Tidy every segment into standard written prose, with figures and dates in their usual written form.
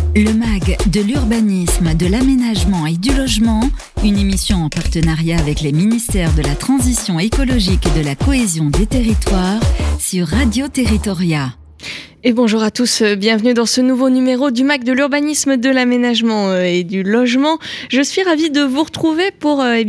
Le MAG de l'urbanisme, de l'aménagement et du logement, une émission en partenariat avec les ministères de la Transition écologique et de la cohésion des territoires sur Radio Territoria. Et bonjour à tous, bienvenue dans ce nouveau numéro du MAG de l'urbanisme, de l'aménagement et du logement. Je suis ravie de vous retrouver pour le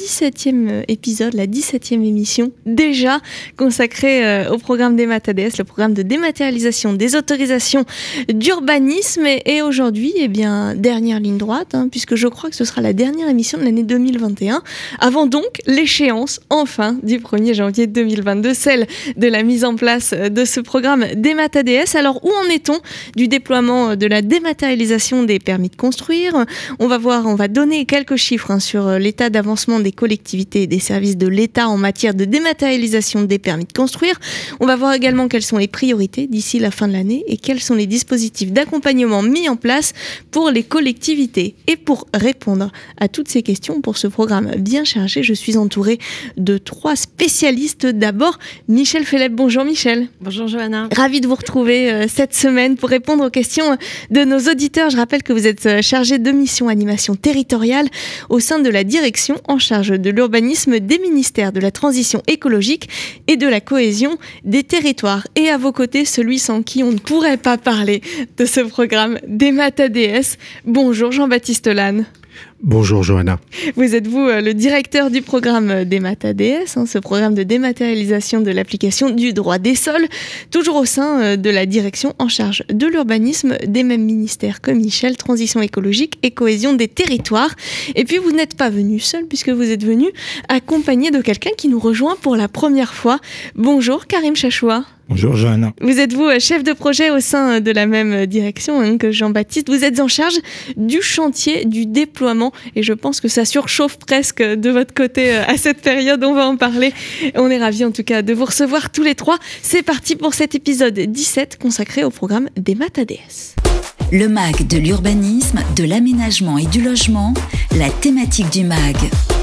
17e épisode, la 17e émission, déjà consacrée au programme DEMAT-ADS, le programme de dématérialisation des autorisations d'urbanisme. Et aujourd'hui, dernière ligne droite, puisque je crois que ce sera la dernière émission de l'année 2021, avant donc l'échéance, enfin, du 1er janvier 2022, celle de la mise en place de ce programme DEMAT-ADS. Alors, où en est-on du déploiement de la dématérialisation des permis de construire ? On va donner quelques chiffres sur l'état d'avancement des collectivités et des services de l'État en matière de dématérialisation des permis de construire. On va voir également quelles sont les priorités d'ici la fin de l'année et quels sont les dispositifs d'accompagnement mis en place pour les collectivités. Et pour répondre à toutes ces questions, pour ce programme bien chargé, je suis entourée de 3 spécialistes. D'abord, Michel Fellep. Bonjour Michel. Bonjour Johanna. Ravie de vous retrouver cette semaine pour répondre aux questions de nos auditeurs. Je rappelle que vous êtes chargé de mission animation territoriale au sein de la direction en charge de l'urbanisme des ministères de la transition écologique et de la cohésion des territoires. Et à vos côtés, celui sans qui on ne pourrait pas parler de ce programme DEMAT-ADS. Bonjour Jean-Baptiste Lannes. Bonjour Johanna. Vous êtes le directeur du programme DEMAT-ADS, ce programme de dématérialisation de l'application du droit des sols, toujours au sein de la direction en charge de l'urbanisme des mêmes ministères que Michel, transition écologique et cohésion des territoires. Et puis vous n'êtes pas venu seul puisque vous êtes venu accompagné de quelqu'un qui nous rejoint pour la première fois. Bonjour Karim Chachoua. Bonjour Johanna. Vous êtes chef de projet au sein de la même direction que Jean-Baptiste. Vous êtes en charge du chantier du déploiement et je pense que ça surchauffe presque de votre côté à cette période. On va en parler. On est ravis en tout cas de vous recevoir tous les 3. C'est parti pour cet épisode 17 consacré au programme DEMAT-ADS. Le MAG de l'urbanisme, de l'aménagement et du logement, la thématique du MAG.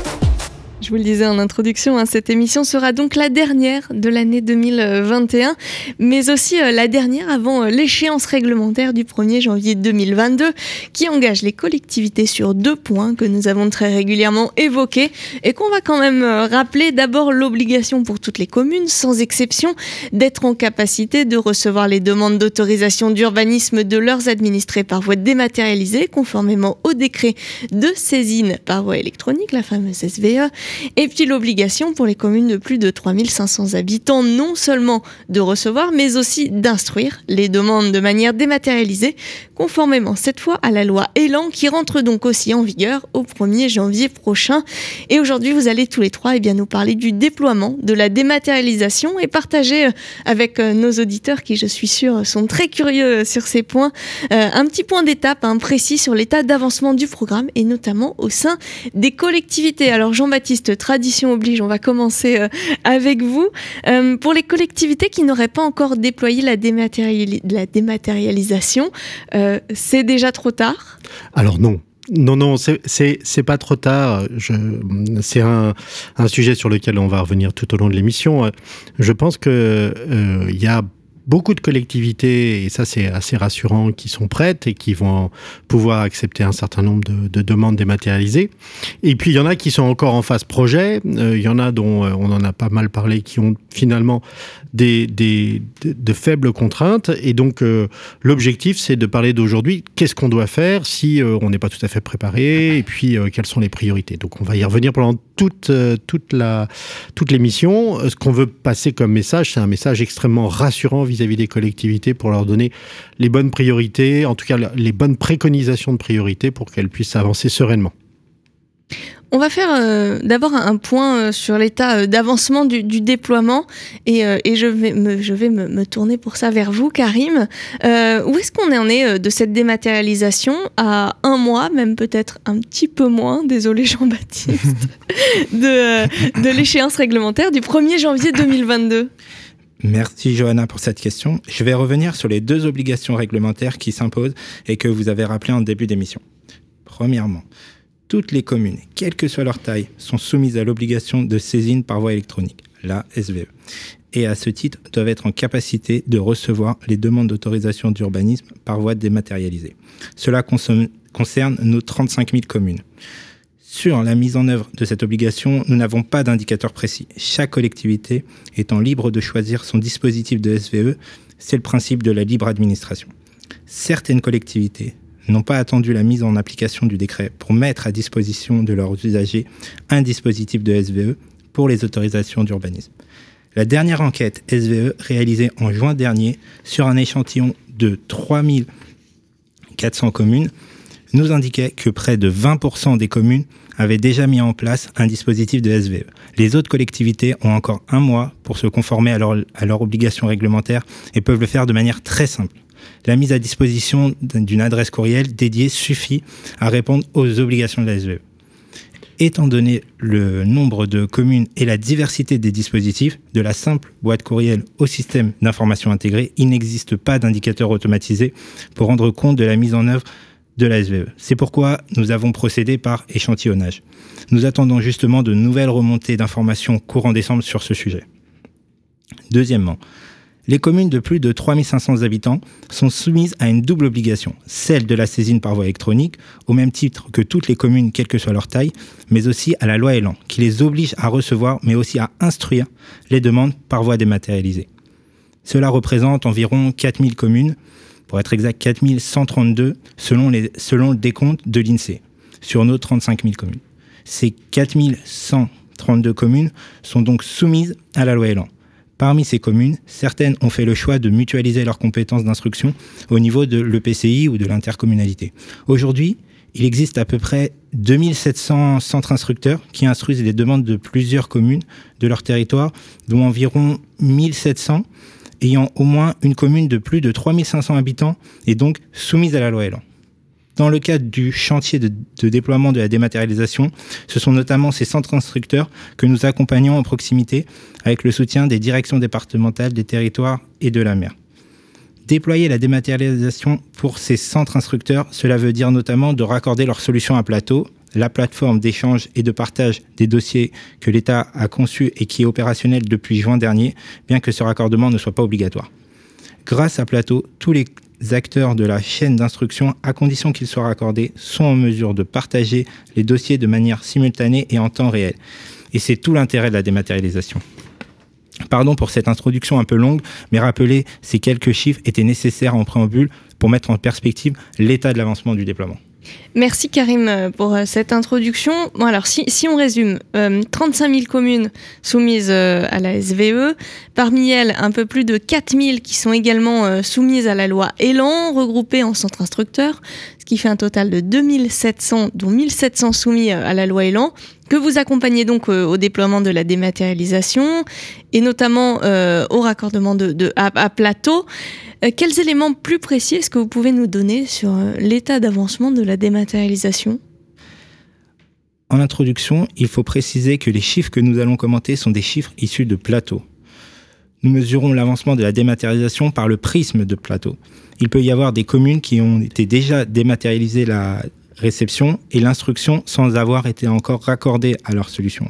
Je vous le disais en introduction, cette émission sera donc la dernière de l'année 2021, mais aussi la dernière avant l'échéance réglementaire du 1er janvier 2022, qui engage les collectivités sur 2 points que nous avons très régulièrement évoqués et qu'on va quand même rappeler. D'abord, l'obligation pour toutes les communes, sans exception, d'être en capacité de recevoir les demandes d'autorisation d'urbanisme de leurs administrés par voie dématérialisée, conformément au décret de saisine par voie électronique, la fameuse SVE. Et puis l'obligation pour les communes de plus de 3500 habitants non seulement de recevoir mais aussi d'instruire les demandes de manière dématérialisée conformément cette fois à la loi Elan qui rentre donc aussi en vigueur au 1er janvier prochain. Et aujourd'hui vous allez tous les 3 nous parler du déploiement de la dématérialisation et partager avec nos auditeurs qui je suis sûre sont très curieux sur ces points un petit point d'étape précis sur l'état d'avancement du programme et notamment au sein des collectivités. Alors Jean-Baptiste, tradition oblige, on va commencer avec vous. Pour les collectivités qui n'auraient pas encore déployé la dématérialisation, c'est déjà trop tard ? Alors non. Non, c'est pas trop tard. C'est un sujet sur lequel on va revenir tout au long de l'émission. Je pense que il y a beaucoup de collectivités, et ça c'est assez rassurant, qui sont prêtes et qui vont pouvoir accepter un certain nombre de demandes dématérialisées. Et puis il y en a qui sont encore en phase projet, il y en a dont on en a pas mal parlé, qui ont finalement de faibles contraintes. Et donc l'objectif c'est de parler d'aujourd'hui, qu'est-ce qu'on doit faire si on n'est pas tout à fait préparé, et puis quelles sont les priorités. Donc on va y revenir pendant toute l'émission. Ce qu'on veut passer comme message, c'est un message extrêmement rassurant vis-à-vis des collectivités pour leur donner les bonnes priorités, en tout cas les bonnes préconisations de priorité pour qu'elles puissent avancer sereinement. On va faire d'abord un point sur l'état d'avancement du déploiement et je vais me tourner pour ça vers vous, Karim. Où est-ce qu'on en est de cette dématérialisation à 1 mois, même peut-être un petit peu moins, désolé Jean-Baptiste, de l'échéance réglementaire du 1er janvier 2022 ? Merci Johanna pour cette question. Je vais revenir sur les 2 obligations réglementaires qui s'imposent et que vous avez rappelées en début d'émission. Premièrement, toutes les communes, quelle que soit leur taille, sont soumises à l'obligation de saisine par voie électronique, la SVE. et à ce titre doivent être en capacité de recevoir les demandes d'autorisation d'urbanisme par voie dématérialisée. Cela concerne nos 35 000 communes. Sur la mise en œuvre de cette obligation, nous n'avons pas d'indicateur précis. Chaque collectivité étant libre de choisir son dispositif de SVE, c'est le principe de la libre administration. Certaines collectivités n'ont pas attendu la mise en application du décret pour mettre à disposition de leurs usagers un dispositif de SVE pour les autorisations d'urbanisme. La dernière enquête SVE réalisée en juin dernier sur un échantillon de 3400 communes nous indiquait que près de 20% des communes avaient déjà mis en place un dispositif de SVE. Les autres collectivités ont encore 1 mois pour se conformer à leur obligation réglementaire et peuvent le faire de manière très simple. La mise à disposition d'une adresse courriel dédiée suffit à répondre aux obligations de la SVE. Étant donné le nombre de communes et la diversité des dispositifs, de la simple boîte courriel au système d'information intégré, il n'existe pas d'indicateur automatisé pour rendre compte de la mise en œuvre de la SVE. C'est pourquoi nous avons procédé par échantillonnage. Nous attendons justement de nouvelles remontées d'informations courant décembre sur ce sujet. Deuxièmement, les communes de plus de 3500 habitants sont soumises à une double obligation, celle de la saisine par voie électronique, au même titre que toutes les communes, quelle que soit leur taille, mais aussi à la loi Elan, qui les oblige à recevoir, mais aussi à instruire les demandes par voie dématérialisée. Cela représente environ 4000 communes, pour être exact 4132 selon le décompte de l'INSEE, sur nos 35 000 communes. Ces 4132 communes sont donc soumises à la loi Elan. Parmi ces communes, certaines ont fait le choix de mutualiser leurs compétences d'instruction au niveau de l'EPCI ou de l'intercommunalité. Aujourd'hui, il existe à peu près 2700 centres instructeurs qui instruisent les demandes de plusieurs communes de leur territoire, dont environ 1700 ayant au moins une commune de plus de 3500 habitants et donc soumise à la loi Elan. Dans le cadre du chantier de déploiement de la dématérialisation, ce sont notamment ces centres instructeurs que nous accompagnons en proximité avec le soutien des directions départementales des territoires et de la mer. Déployer la dématérialisation pour ces centres instructeurs, cela veut dire notamment de raccorder leur solution à Plateau, la plateforme d'échange et de partage des dossiers que l'État a conçue et qui est opérationnelle depuis juin dernier, bien que ce raccordement ne soit pas obligatoire. Grâce à Plateau, tous les acteurs de la chaîne d'instruction, à condition qu'ils soient raccordés, sont en mesure de partager les dossiers de manière simultanée et en temps réel. Et c'est tout l'intérêt de la dématérialisation. Pardon pour cette introduction un peu longue, mais rappeler ces quelques chiffres étaient nécessaires en préambule pour mettre en perspective l'état de l'avancement du déploiement. Merci Karim pour cette introduction. Bon, alors si on résume, 35 000 communes soumises à la SVE, parmi elles un peu plus de 4 000 qui sont également soumises à la loi Elan, regroupées en centres instructeurs, ce qui fait un total de 2700, dont 1700 soumis à la loi Elan, que vous accompagnez donc au déploiement de la dématérialisation et notamment au raccordement à Plateau. Quels éléments plus précis est-ce que vous pouvez nous donner sur l'état d'avancement de la dématérialisation ? En introduction, il faut préciser que les chiffres que nous allons commenter sont des chiffres issus de Plateau. Nous mesurons l'avancement de la dématérialisation par le prisme de Plateau. Il peut y avoir des communes qui ont été déjà dématérialisées la réception et l'instruction sans avoir été encore raccordées leur solution.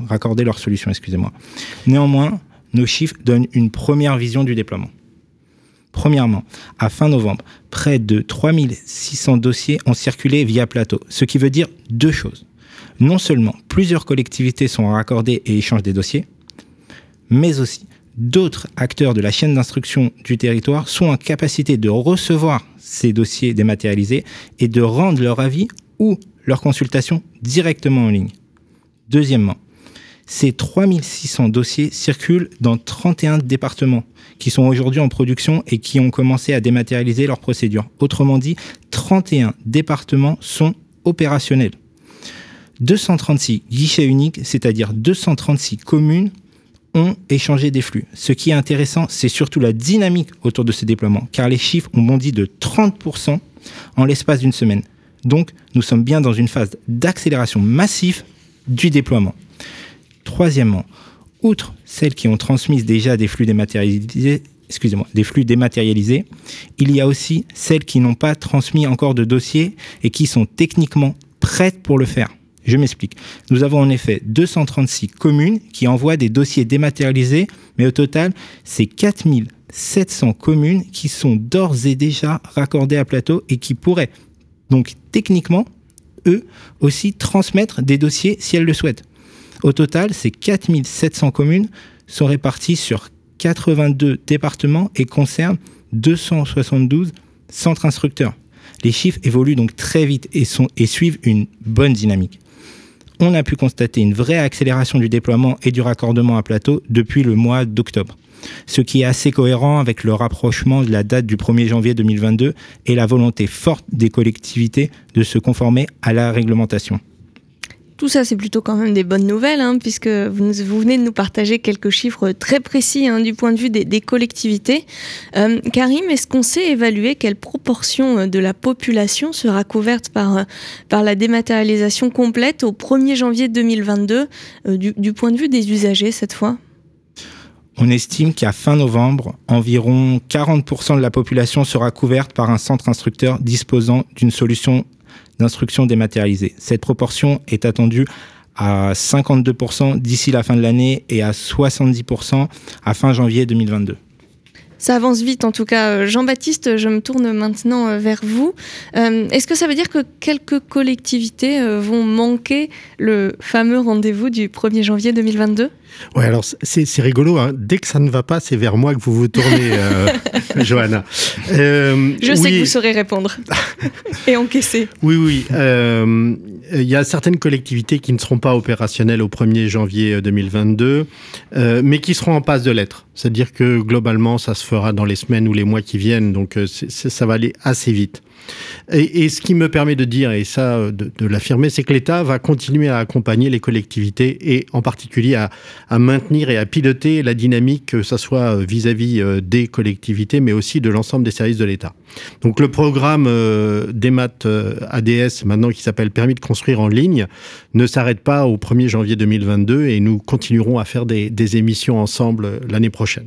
Néanmoins, nos chiffres donnent une première vision du déploiement. Premièrement, à fin novembre, près de 3600 dossiers ont circulé via Plateau, ce qui veut dire 2 choses. Non seulement plusieurs collectivités sont raccordées et échangent des dossiers, mais aussi d'autres acteurs de la chaîne d'instruction du territoire sont en capacité de recevoir ces dossiers dématérialisés et de rendre leur avis ou leur consultation directement en ligne. Deuxièmement, ces 3600 dossiers circulent dans 31 départements qui sont aujourd'hui en production et qui ont commencé à dématérialiser leurs procédures. Autrement dit, 31 départements sont opérationnels. 236 guichets uniques, c'est-à-dire 236 communes, ont échangé des flux. Ce qui est intéressant, c'est surtout la dynamique autour de ce déploiement, car les chiffres ont bondi de 30% en l'espace d'une semaine. Donc, nous sommes bien dans une phase d'accélération massive du déploiement. Troisièmement, outre celles qui ont transmis déjà des flux dématérialisés, il y a aussi celles qui n'ont pas transmis encore de dossier et qui sont techniquement prêtes pour le faire. Je m'explique. Nous avons en effet 236 communes qui envoient des dossiers dématérialisés, mais au total, c'est 4700 communes qui sont d'ores et déjà raccordées à Plateau et qui pourraient, donc techniquement, eux aussi transmettre des dossiers si elles le souhaitent. Au total, ces 4700 communes sont réparties sur 82 départements et concernent 272 centres instructeurs. Les chiffres évoluent donc très vite et suivent une bonne dynamique. On a pu constater une vraie accélération du déploiement et du raccordement à Plateau depuis le mois d'octobre, ce qui est assez cohérent avec le rapprochement de la date du 1er janvier 2022 et la volonté forte des collectivités de se conformer à la réglementation. Tout ça, c'est plutôt quand même des bonnes nouvelles, puisque vous venez de nous partager quelques chiffres très précis du point de vue des collectivités. Karim, est-ce qu'on sait évaluer quelle proportion de la population sera couverte par la dématérialisation complète au 1er janvier 2022, du point de vue des usagers cette fois ? On estime qu'à fin novembre, environ 40% de la population sera couverte par un centre instructeur disposant d'une solution d'instruction dématérialisée. Cette proportion est attendue à 52% d'ici la fin de l'année et à 70% à fin janvier 2022. Ça avance vite en tout cas. Jean-Baptiste, je me tourne maintenant vers vous. Est-ce que ça veut dire que quelques collectivités vont manquer le fameux rendez-vous du 1er janvier 2022 ? Ouais, alors c'est rigolo, dès que ça ne va pas, c'est vers moi que vous vous tournez, Johanna. Je sais que vous saurez répondre et encaisser. Oui. Il y a certaines collectivités qui ne seront pas opérationnelles au 1er janvier 2022, mais qui seront en passe de l'être. C'est-à-dire que globalement, ça se fera dans les semaines ou les mois qui viennent, donc ça va aller assez vite. Et ce qui me permet de dire, et ça de l'affirmer, c'est que l'État va continuer à accompagner les collectivités et en particulier à maintenir et à piloter la dynamique, que ce soit vis-à-vis des collectivités, mais aussi de l'ensemble des services de l'État. Donc le programme DEMAT ADS, maintenant qui s'appelle Permis de construire en ligne, ne s'arrête pas au 1er janvier 2022 et nous continuerons à faire des émissions ensemble l'année prochaine.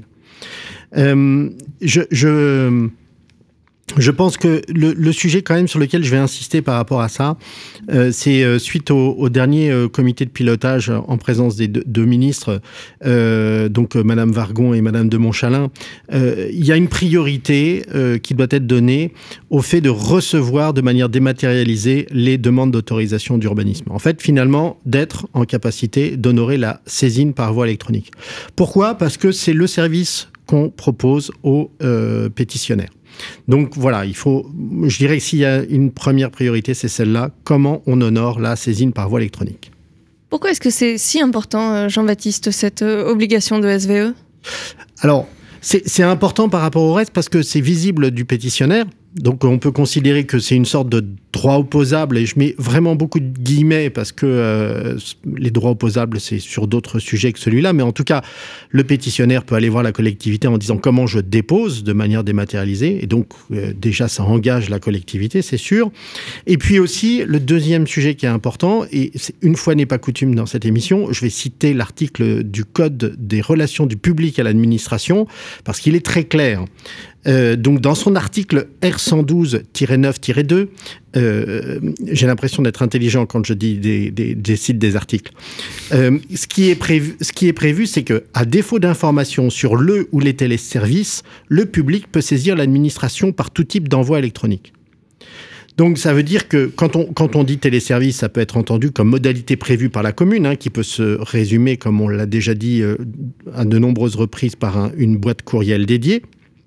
Je pense que le sujet quand même sur lequel je vais insister par rapport à ça, c'est suite au dernier comité de pilotage en présence des deux ministres, donc Madame Wargon et Madame de Montchalin, il y a une priorité qui doit être donnée au fait de recevoir de manière dématérialisée les demandes d'autorisation d'urbanisme. En fait, finalement, d'être en capacité d'honorer la saisine par voie électronique. Pourquoi ? Parce que c'est le service qu'on propose aux pétitionnaires. Donc voilà, je dirais que s'il y a une première priorité, c'est celle-là, comment on honore la saisine par voie électronique. Pourquoi est-ce que c'est si important, Jean-Baptiste, cette obligation de SVE ? Alors, c'est important par rapport au reste parce que c'est visible du pétitionnaire. Donc on peut considérer que c'est une sorte de droit opposable, et je mets vraiment beaucoup de guillemets parce que les droits opposables, c'est sur d'autres sujets que celui-là, mais en tout cas, le pétitionnaire peut aller voir la collectivité en disant comment je dépose de manière dématérialisée, et donc déjà ça engage la collectivité, c'est sûr. Et puis aussi, le deuxième sujet qui est important, et une fois n'est pas coutume dans cette émission, je vais citer l'article du Code des relations du public à l'administration, parce qu'il est très clair. Donc dans son article R112-9-2, j'ai l'impression d'être intelligent quand je dis des sites des articles. Ce qui est prévu, c'est que, à défaut d'informations sur le ou les téléservices, le public peut saisir l'administration par tout type d'envoi électronique. Donc ça veut dire que quand on dit téléservice, ça peut être entendu comme modalité prévue par la commune, qui peut se résumer, comme on l'a déjà dit à de nombreuses reprises, par une boîte courriel dédiée.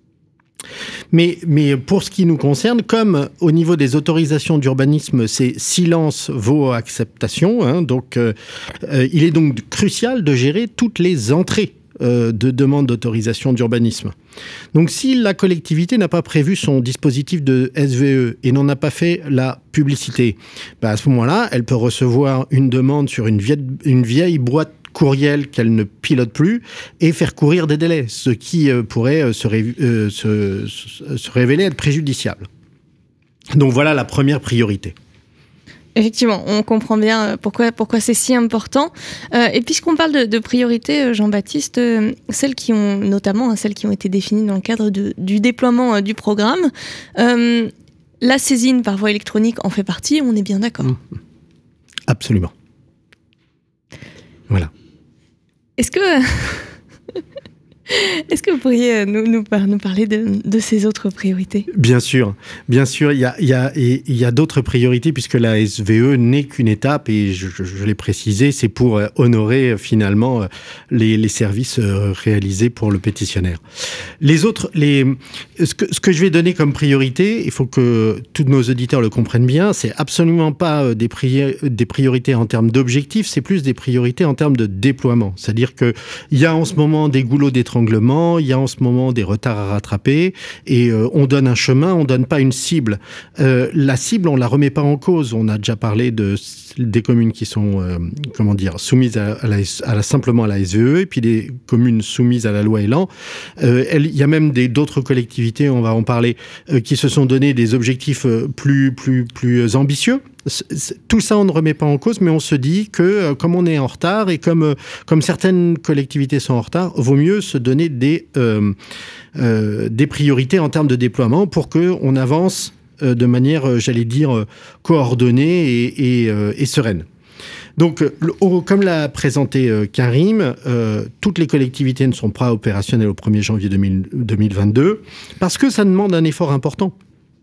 Mais pour ce qui nous concerne, comme au niveau des autorisations d'urbanisme, c'est silence vaut acceptation, donc il est donc crucial de gérer toutes les entrées de demande d'autorisation d'urbanisme. Donc si la collectivité n'a pas prévu son dispositif de SVE et n'en a pas fait la publicité, à ce moment-là, elle peut recevoir une demande sur une vieille boîte courriel qu'elle ne pilote plus et faire courir des délais, ce qui pourrait se révéler être préjudiciable. Donc voilà la première priorité. Effectivement, on comprend bien pourquoi c'est si important. Et puisqu'on parle de priorités, Jean-Baptiste, celles qui ont été définies dans le cadre du déploiement du programme, la saisine par voie électronique en fait partie, on est bien d'accord ? Absolument. Voilà. Est-ce que vous pourriez nous parler de ces autres priorités ? Bien sûr. Il y a d'autres priorités puisque la SVE n'est qu'une étape et je l'ai précisé, c'est pour honorer finalement les services réalisés pour le pétitionnaire. Ce que je vais donner comme priorité, il faut que tous nos auditeurs le comprennent bien, c'est absolument pas des priorités en termes d'objectifs, c'est plus des priorités en termes de déploiement. C'est-à-dire que il y a en ce moment des goulots d'étranglement, il y a en ce moment des retards à rattraper et on donne un chemin, on donne pas une cible. La cible, on la remet pas en cause. On a déjà parlé des communes qui sont soumises simplement à la SVE et puis des communes soumises à la loi Elan. Il y a même d'autres collectivités, on va en parler, qui se sont donné des objectifs plus ambitieux. Tout ça, on ne remet pas en cause, mais on se dit que comme on est en retard et comme certaines collectivités sont en retard, vaut mieux se donner des priorités en termes de déploiement pour qu'on avance de manière, j'allais dire, coordonnée et sereine. Donc, comme l'a présenté Karim, toutes les collectivités ne sont pas opérationnelles au 1er janvier 2022 parce que ça demande un effort important.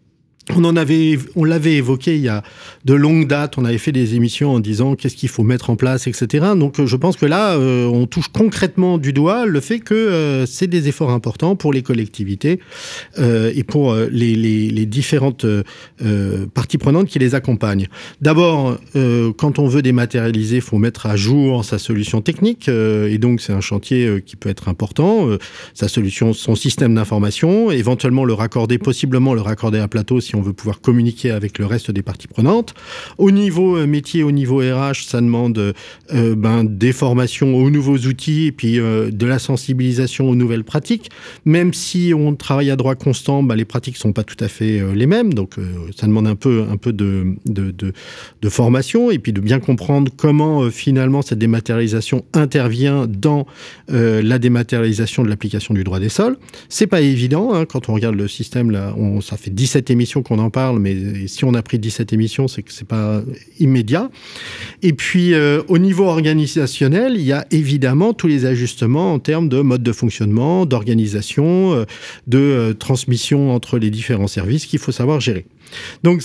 On l'avait évoqué il y a de longues dates, on avait fait des émissions en disant qu'est-ce qu'il faut mettre en place, etc. Donc je pense que là, on touche concrètement du doigt le fait que c'est des efforts importants pour les collectivités et pour les différentes parties prenantes qui les accompagnent. D'abord, quand on veut dématérialiser, il faut mettre à jour sa solution technique et donc c'est un chantier qui peut être important. Son système d'information, éventuellement possiblement le raccorder à plateau si on veut pouvoir communiquer avec le reste des parties prenantes. Au niveau métier, au niveau RH, ça demande des formations aux nouveaux outils et puis de la sensibilisation aux nouvelles pratiques. Même si on travaille à droit constant, les pratiques sont pas tout à fait les mêmes. Donc ça demande un peu de formation et puis de bien comprendre comment finalement cette dématérialisation intervient dans la dématérialisation de l'application du droit des sols. C'est pas évident quand on regarde le système là, ça fait 17 émissions qu'on en parle, mais si on a pris 17 émissions, c'est que c'est pas immédiat. Et puis, au niveau organisationnel, il y a évidemment tous les ajustements en termes de mode de fonctionnement, d'organisation, de transmission entre les différents services qu'il faut savoir gérer. Donc,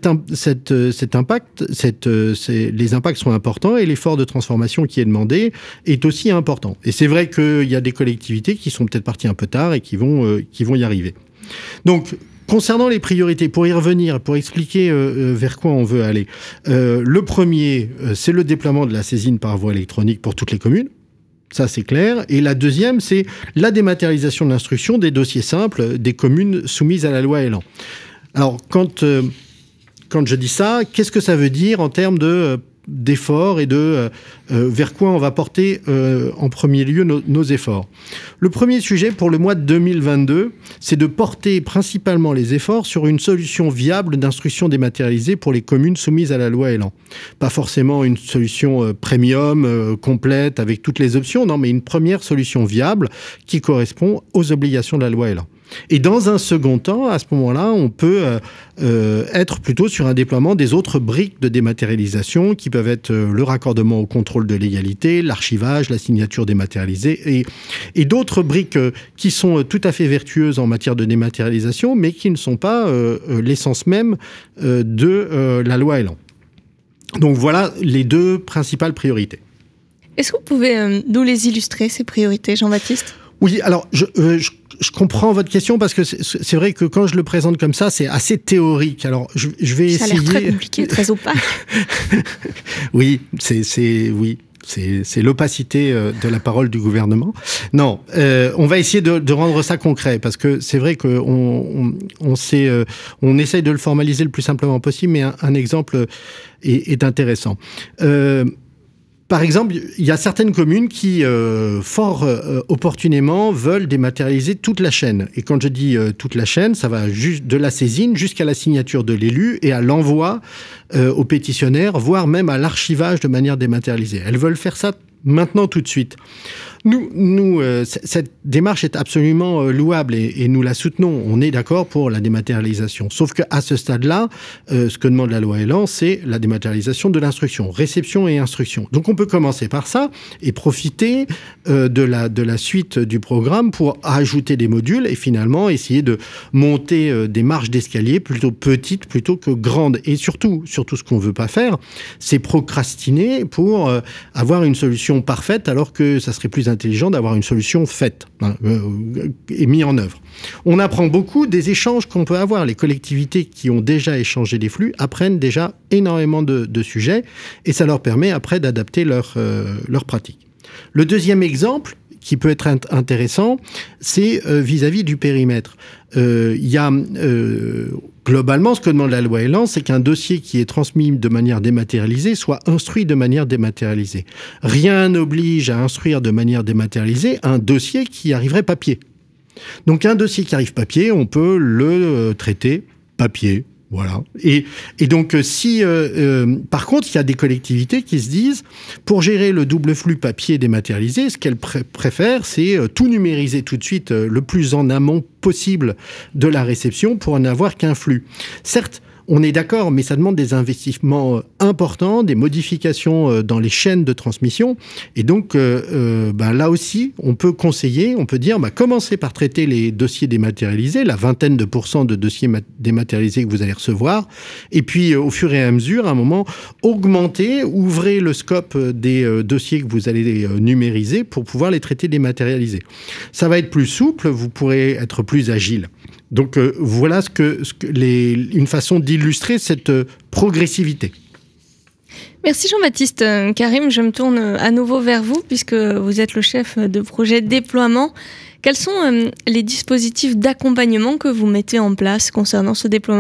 les impacts sont importants et l'effort de transformation qui est demandé est aussi important. Et c'est vrai qu'il y a des collectivités qui sont peut-être parties un peu tard et qui vont y arriver. Donc, concernant les priorités, pour y revenir, pour expliquer vers quoi on veut aller, le premier, c'est le déploiement de la saisine par voie électronique pour toutes les communes. Ça, c'est clair. Et la deuxième, c'est la dématérialisation de l'instruction des dossiers simples des communes soumises à la loi Elan. Alors, quand je dis ça, qu'est-ce que ça veut dire en termes d'efforts et vers quoi on va porter en premier lieu nos efforts. Le premier sujet pour le mois de 2022, c'est de porter principalement les efforts sur une solution viable d'instruction dématérialisée pour les communes soumises à la loi Elan. Pas forcément une solution premium, complète, avec toutes les options, non, mais une première solution viable qui correspond aux obligations de la loi Elan. Et dans un second temps, à ce moment-là, on peut être plutôt sur un déploiement des autres briques de dématérialisation qui peuvent être le raccordement au contrôle de légalité, l'archivage, la signature dématérialisée et d'autres briques qui sont tout à fait vertueuses en matière de dématérialisation, mais qui ne sont pas l'essence même de la loi Elan. Donc voilà les deux principales priorités. Est-ce que vous pouvez nous les illustrer, ces priorités, Jean-Baptiste ? Oui, alors je comprends votre question parce que c'est vrai que quand je le présente comme ça, c'est assez théorique. Alors je vais essayer. Ça a l'air très compliqué, très opaque. Oui, c'est l'opacité de la parole du gouvernement. Non, on va essayer de rendre ça concret parce que c'est vrai qu'on essaye de le formaliser le plus simplement possible, mais un exemple est intéressant. Par exemple, il y a certaines communes qui, fort opportunément, veulent dématérialiser toute la chaîne. Et quand je dis toute la chaîne, ça va juste de la saisine jusqu'à la signature de l'élu et à l'envoi au pétitionnaire, voire même à l'archivage de manière dématérialisée. Elles veulent faire ça maintenant tout de suite. Cette démarche est absolument louable et nous la soutenons. On est d'accord pour la dématérialisation. Sauf qu'à ce stade-là, ce que demande la loi Elan, c'est la dématérialisation de l'instruction, réception et instruction. Donc on peut commencer par ça et profiter de la suite du programme pour ajouter des modules et finalement essayer de monter des marches d'escalier plutôt petites plutôt que grandes. Et surtout ce qu'on veut pas faire, c'est procrastiner pour avoir une solution parfaite alors que ça serait plus intelligent d'avoir une solution faite et mise en œuvre. On apprend beaucoup des échanges qu'on peut avoir. Les collectivités qui ont déjà échangé des flux apprennent déjà énormément de sujets et ça leur permet après d'adapter leur pratique. Le deuxième exemple qui peut être intéressant, c'est vis-à-vis du périmètre. Il y a globalement, ce que demande la loi Elan, c'est qu'un dossier qui est transmis de manière dématérialisée soit instruit de manière dématérialisée. Rien n'oblige à instruire de manière dématérialisée un dossier qui arriverait papier. Donc un dossier qui arrive papier, on peut le traiter papier. Voilà. Et donc, par contre, il y a des collectivités qui se disent, pour gérer le double flux papier dématérialisé, ce qu'elles préfèrent, c'est tout numériser tout de suite, le plus en amont possible de la réception pour n'avoir qu'un flux. Certes, on est d'accord, mais ça demande des investissements importants, des modifications dans les chaînes de transmission. Et donc, là aussi, on peut conseiller, on peut dire, commencez par traiter les dossiers dématérialisés, la 20% de dossiers dématérialisés que vous allez recevoir. Et puis, au fur et à mesure, à un moment, augmentez, ouvrez le scope des dossiers que vous allez numériser pour pouvoir les traiter dématérialisés. Ça va être plus souple, vous pourrez être plus agile. Donc voilà une façon d'illustrer cette progressivité. Merci Jean-Baptiste. Karim, je me tourne à nouveau vers vous puisque vous êtes le chef de projet déploiement. Quels sont les dispositifs d'accompagnement que vous mettez en place concernant ce déploiement ?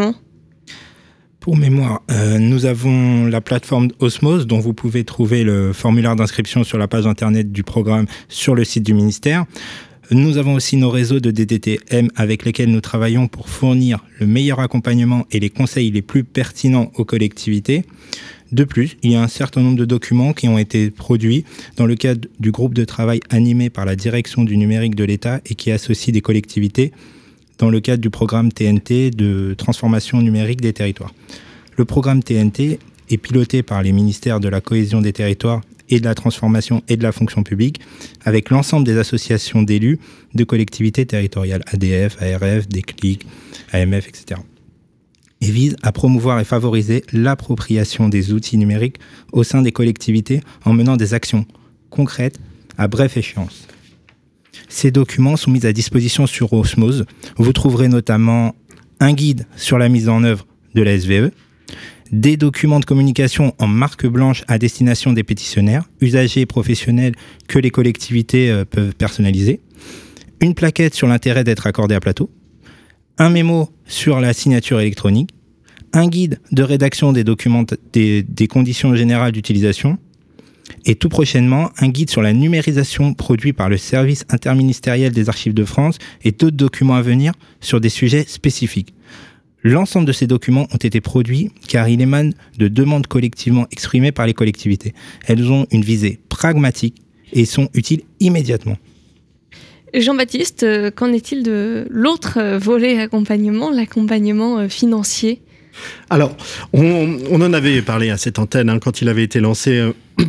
Pour mémoire, nous avons la plateforme Osmose dont vous pouvez trouver le formulaire d'inscription sur la page internet du programme sur le site du ministère. Nous avons aussi nos réseaux de DDTM avec lesquels nous travaillons pour fournir le meilleur accompagnement et les conseils les plus pertinents aux collectivités. De plus, il y a un certain nombre de documents qui ont été produits dans le cadre du groupe de travail animé par la direction du numérique de l'État et qui associe des collectivités dans le cadre du programme TNT de transformation numérique des territoires. Le programme TNT est piloté par les ministères de la cohésion des territoires et de la transformation et de la fonction publique, avec l'ensemble des associations d'élus de collectivités territoriales, ADF, ARF, Déclic, AMF, etc. Et vise à promouvoir et favoriser l'appropriation des outils numériques au sein des collectivités en menant des actions concrètes à brève échéance. Ces documents sont mis à disposition sur Osmose. Vous trouverez notamment un guide sur la mise en œuvre de la SVE, des documents de communication en marque blanche à destination des pétitionnaires, usagers et professionnels que les collectivités peuvent personnaliser, une plaquette sur l'intérêt d'être accordé à plateau, un mémo sur la signature électronique, un guide de rédaction des documents des conditions générales d'utilisation et tout prochainement un guide sur la numérisation produit par le service interministériel des archives de France et d'autres documents à venir sur des sujets spécifiques. L'ensemble de ces documents ont été produits car ils émanent de demandes collectivement exprimées par les collectivités. Elles ont une visée pragmatique et sont utiles immédiatement. Jean-Baptiste, qu'en est-il de l'autre volet accompagnement, l'accompagnement financier ? Alors, on en avait parlé à cette antenne quand il avait été lancé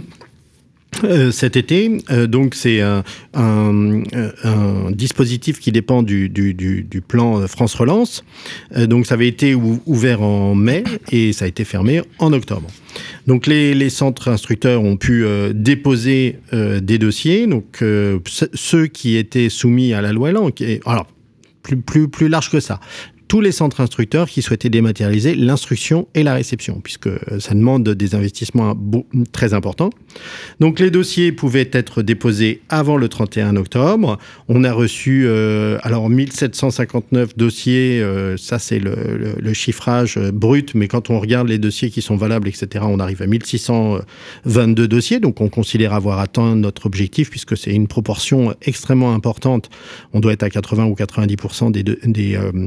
cet été. Donc, c'est un dispositif qui dépend du plan France Relance. Donc, ça avait été ouvert en mai et ça a été fermé en octobre. Donc, les centres instructeurs ont pu déposer des dossiers. Donc, ceux qui étaient soumis à la loi Elan, alors, plus large que ça. Tous les centres instructeurs qui souhaitaient dématérialiser l'instruction et la réception, puisque ça demande des investissements très importants. Donc les dossiers pouvaient être déposés avant le 31 octobre. On a reçu 1759 dossiers, ça c'est le chiffrage brut, mais quand on regarde les dossiers qui sont valables, etc., on arrive à 1622 dossiers, donc on considère avoir atteint notre objectif, puisque c'est une proportion extrêmement importante. On doit être à 80 ou 90% des collectivités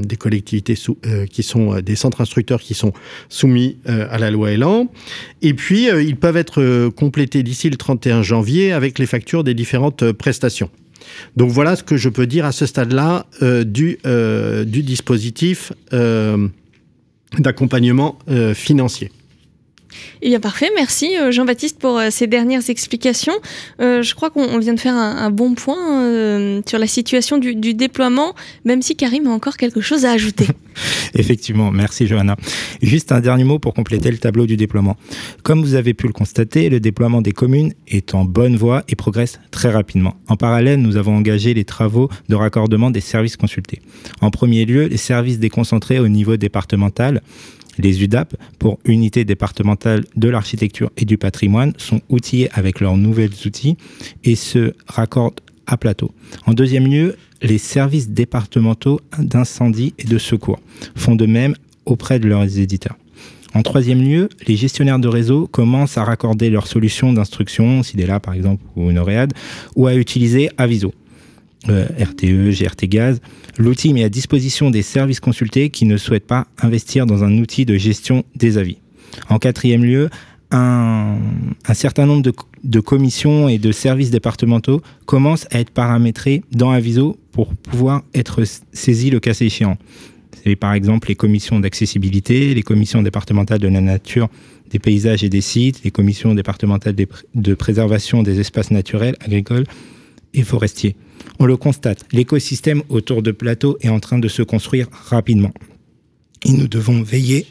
collectivités qui sont des centres instructeurs qui sont soumis à la loi Elan. Et puis, ils peuvent être complétés d'ici le 31 janvier avec les factures des différentes prestations. Donc voilà ce que je peux dire à ce stade-là du dispositif d'accompagnement financier. Eh bien parfait, merci Jean-Baptiste pour ces dernières explications. Je crois qu'on vient de faire un bon point sur la situation du déploiement, même si Karim a encore quelque chose à ajouter. Effectivement, merci Johanna. Juste un dernier mot pour compléter le tableau du déploiement. Comme vous avez pu le constater, le déploiement des communes est en bonne voie et progresse très rapidement. En parallèle, nous avons engagé les travaux de raccordement des services consultés. En premier lieu, les services déconcentrés au niveau départemental, les UDAP, pour Unités départementales de l'architecture et du patrimoine, sont outillés avec leurs nouveaux outils et se raccordent à plateau. En deuxième lieu, les services départementaux d'incendie et de secours font de même auprès de leurs éditeurs. En troisième lieu, les gestionnaires de réseau commencent à raccorder leurs solutions d'instruction, SIDELA par exemple ou Noréade, ou à utiliser Aviso. RTE, GRT Gaz. L'outil met à disposition des services consultés qui ne souhaitent pas investir dans un outil de gestion des avis. En quatrième lieu, un certain nombre de commissions et de services départementaux commencent à être paramétrés dans Aviso pour pouvoir être saisis le cas échéant. C'est par exemple les commissions d'accessibilité, les commissions départementales de la nature, des paysages et des sites, les commissions départementales de préservation des espaces naturels, agricoles et forestiers. On le constate, l'écosystème autour de Plateau est en train de se construire rapidement. Et nous devons veiller,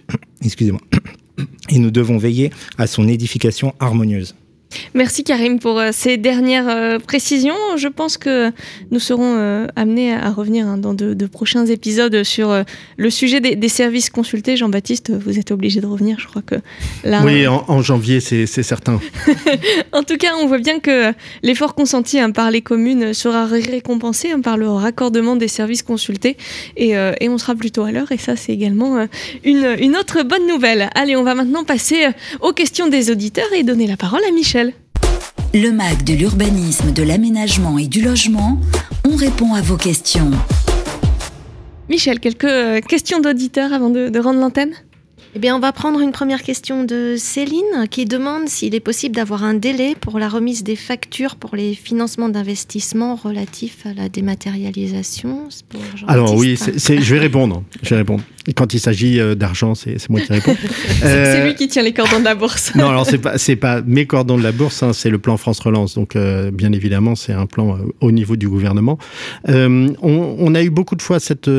à son édification harmonieuse. Merci Karim pour ces dernières précisions. Je pense que nous serons amenés à revenir dans de prochains épisodes sur le sujet des services consultés. Jean-Baptiste, vous êtes obligé de revenir, je crois que là... Oui, en janvier, c'est certain. En tout cas, on voit bien que l'effort consenti par les communes sera récompensé par le raccordement des services consultés et on sera plutôt à l'heure et ça, c'est également une autre bonne nouvelle. Allez, on va maintenant passer aux questions des auditeurs et donner la parole à Michel. Le MAC de l'urbanisme, de l'aménagement et du logement, on répond à vos questions. Michel, quelques questions d'auditeurs avant de rendre l'antenne ? Eh bien, on va prendre une première question de Céline qui demande s'il est possible d'avoir un délai pour la remise des factures pour les financements d'investissement relatifs à la dématérialisation. Alors oui, je vais répondre. Quand il s'agit d'argent, c'est moi qui réponds. C'est lui qui tient les cordons de la bourse. Non, alors c'est pas mes cordons de la bourse, c'est le plan France Relance. Donc bien évidemment, c'est un plan au niveau du gouvernement. On a eu beaucoup de fois cette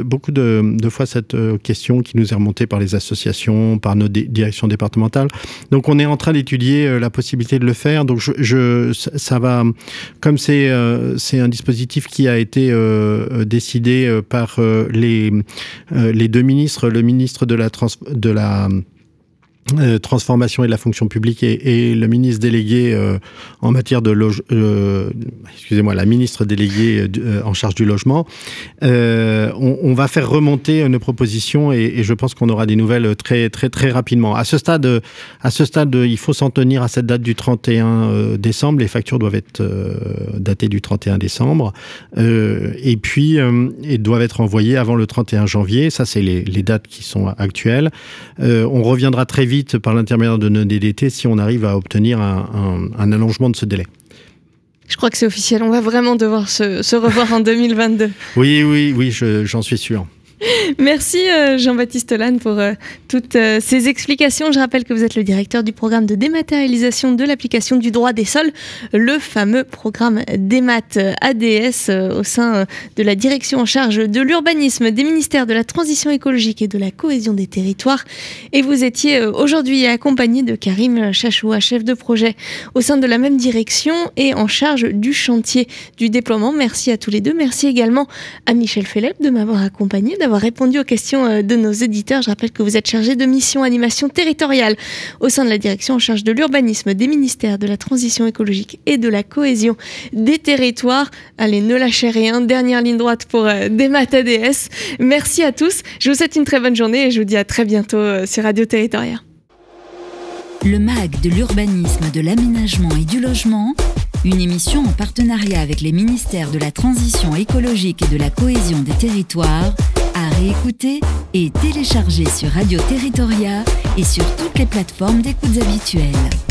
question qui nous est remontée par les associations, par nos directions départementales. Donc on est en train d'étudier la possibilité de le faire. Donc ça va, comme c'est un dispositif qui a été décidé par les deux ministres, le ministre de la transformation et de la fonction publique et le ministre délégué en matière de la ministre déléguée en charge du logement. On va faire remonter nos propositions et je pense qu'on aura des nouvelles très très très rapidement. À ce stade, il faut s'en tenir à cette date du 31 décembre. Les factures doivent être datées du 31 décembre et puis doivent être envoyées avant le 31 janvier. Ça, c'est les dates qui sont actuelles. On reviendra très vite par l'intermédiaire de nos DDT si on arrive à obtenir un allongement de ce délai. Je crois que c'est officiel, on va vraiment devoir se revoir en 2022. Oui, j'en suis sûr. Merci Jean-Baptiste Lannes pour toutes ces explications. Je rappelle que vous êtes le directeur du programme de dématérialisation de l'application du droit des sols, le fameux programme DEMAT ADS au sein de la direction en charge de l'urbanisme des ministères de la transition écologique et de la cohésion des territoires. Et vous étiez aujourd'hui accompagné de Karim Chachoua, chef de projet au sein de la même direction et en charge du chantier du déploiement. Merci à tous les deux. Merci également à Michel Fellep de m'avoir accompagné, d'avoir répondu aux questions de nos éditeurs. Je rappelle que vous êtes chargé de mission animation territoriale au sein de la direction en charge de l'urbanisme des ministères de la transition écologique et de la cohésion des territoires. Allez, ne lâchez rien. Dernière ligne droite pour DEMAT ADS. Merci à tous. Je vous souhaite une très bonne journée et je vous dis à très bientôt sur Radio Territoria. Le MAC de l'urbanisme, de l'aménagement et du logement, une émission en partenariat avec les ministères de la transition écologique et de la cohésion des territoires, a réécouter et télécharger sur Radio Territoria et sur toutes les plateformes d'écoute habituelles.